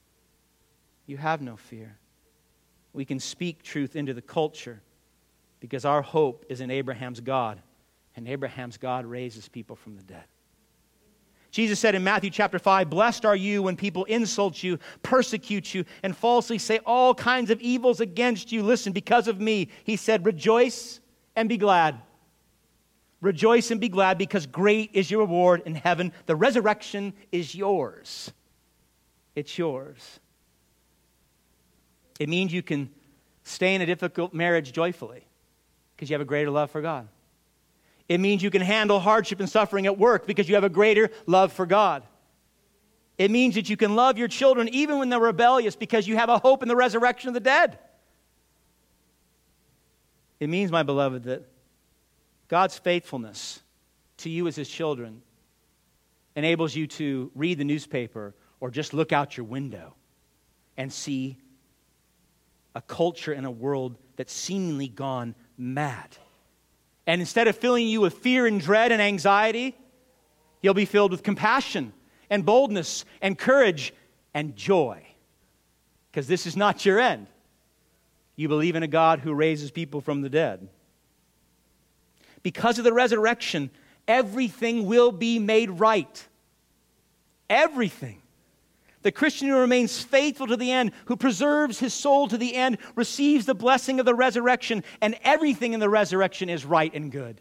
S1: You have no fear. We can speak truth into the culture because our hope is in Abraham's God, and Abraham's God raises people from the dead. Jesus said in Matthew chapter five, blessed are you when people insult you, persecute you, and falsely say all kinds of evils against you. Listen, because of me, he said, rejoice and be glad. Rejoice and be glad because great is your reward in heaven. The resurrection is yours. It's yours. It means you can stay in a difficult marriage joyfully because you have a greater love for God. It means you can handle hardship and suffering at work because you have a greater love for God. It means that you can love your children even when they're rebellious because you have a hope in the resurrection of the dead. It means, my beloved, that God's faithfulness to you as His children enables you to read the newspaper or just look out your window and see a culture and a world that's seemingly gone mad. And instead of filling you with fear and dread and anxiety, you'll be filled with compassion and boldness and courage and joy. Because this is not your end. You believe in a God who raises people from the dead. Because of the resurrection, everything will be made right. Everything. The Christian who remains faithful to the end, who preserves his soul to the end, receives the blessing of the resurrection, and everything in the resurrection is right and good.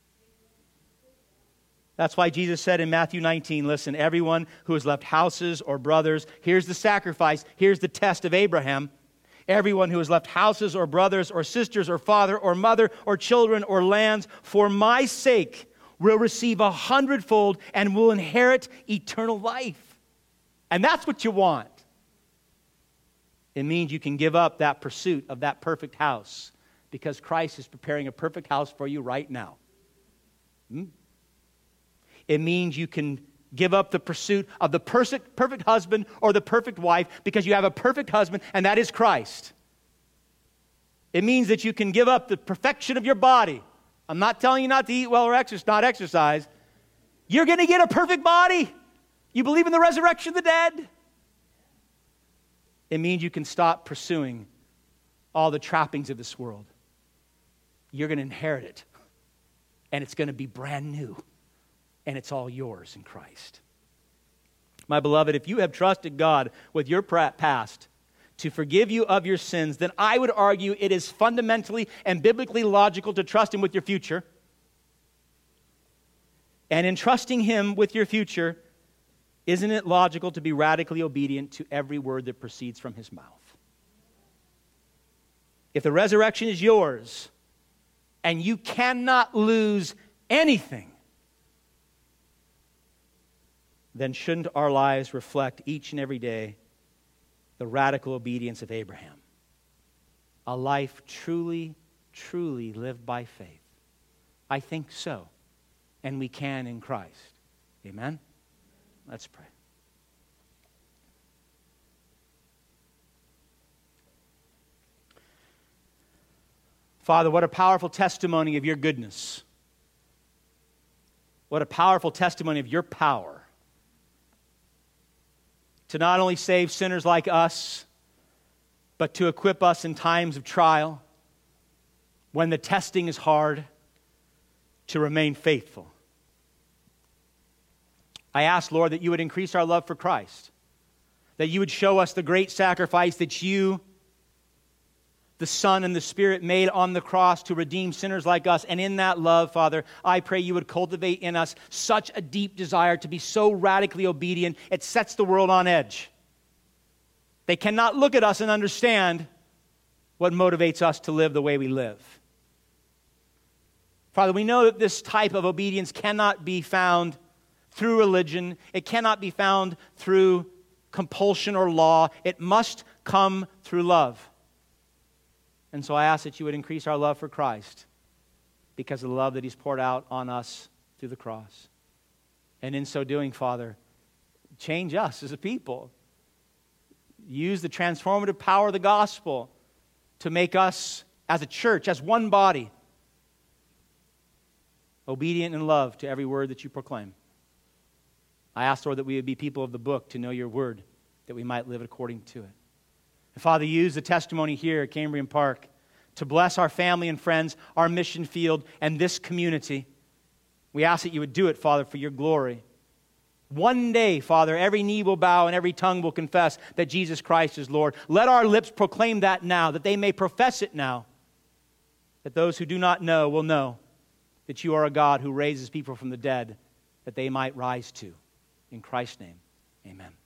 S1: That's why Jesus said in Matthew nineteen, listen, everyone who has left houses or brothers, here's the sacrifice, here's the test of Abraham. Everyone who has left houses or brothers or sisters or father or mother or children or lands for my sake will receive a hundredfold and will inherit eternal life. And that's what you want. It means you can give up that pursuit of that perfect house because Christ is preparing a perfect house for you right now. Hmm? It means you can give up the pursuit of the perfect, perfect husband or the perfect wife because you have a perfect husband, and that is Christ. It means that you can give up the perfection of your body. I'm not telling you not to eat well or exercise, not exercise. You're going to get a perfect body. You believe in the resurrection of the dead. It means you can stop pursuing all the trappings of this world. You're going to inherit it, and it's going to be brand new, and it's all yours in Christ. My beloved, if you have trusted God with your past to forgive you of your sins, then I would argue it is fundamentally and biblically logical to trust Him with your future. And in trusting Him with your future, isn't it logical to be radically obedient to every word that proceeds from His mouth? If the resurrection is yours, and you cannot lose anything, then shouldn't our lives reflect each and every day the radical obedience of Abraham? A life truly, truly lived by faith. I think so. And we can in Christ. Amen? Let's pray. Father, what a powerful testimony of your goodness. What a powerful testimony of your power to not only save sinners like us, but to equip us in times of trial, when the testing is hard, to remain faithful. I ask, Lord, that you would increase our love for Christ, that you would show us the great sacrifice that you, the Son and the Spirit, made on the cross to redeem sinners like us. And in that love, Father, I pray you would cultivate in us such a deep desire to be so radically obedient, it sets the world on edge. They cannot look at us and understand what motivates us to live the way we live. Father, we know that this type of obedience cannot be found through religion. It cannot be found through compulsion or law. It must come through love. And so I ask that you would increase our love for Christ because of the love that He's poured out on us through the cross. And in so doing, Father, change us as a people. Use the transformative power of the gospel to make us as a church, as one body, obedient in love to every word that you proclaim. I ask, Lord, that we would be people of the book to know your word, that we might live according to it. And Father, use the testimony here at Cambrian Park to bless our family and friends, our mission field, and this community. We ask that you would do it, Father, for your glory. One day, Father, every knee will bow and every tongue will confess that Jesus Christ is Lord. Let our lips proclaim that now, that they may profess it now, that those who do not know will know that you are a God who raises people from the dead, that they might rise to. In Christ's name, amen.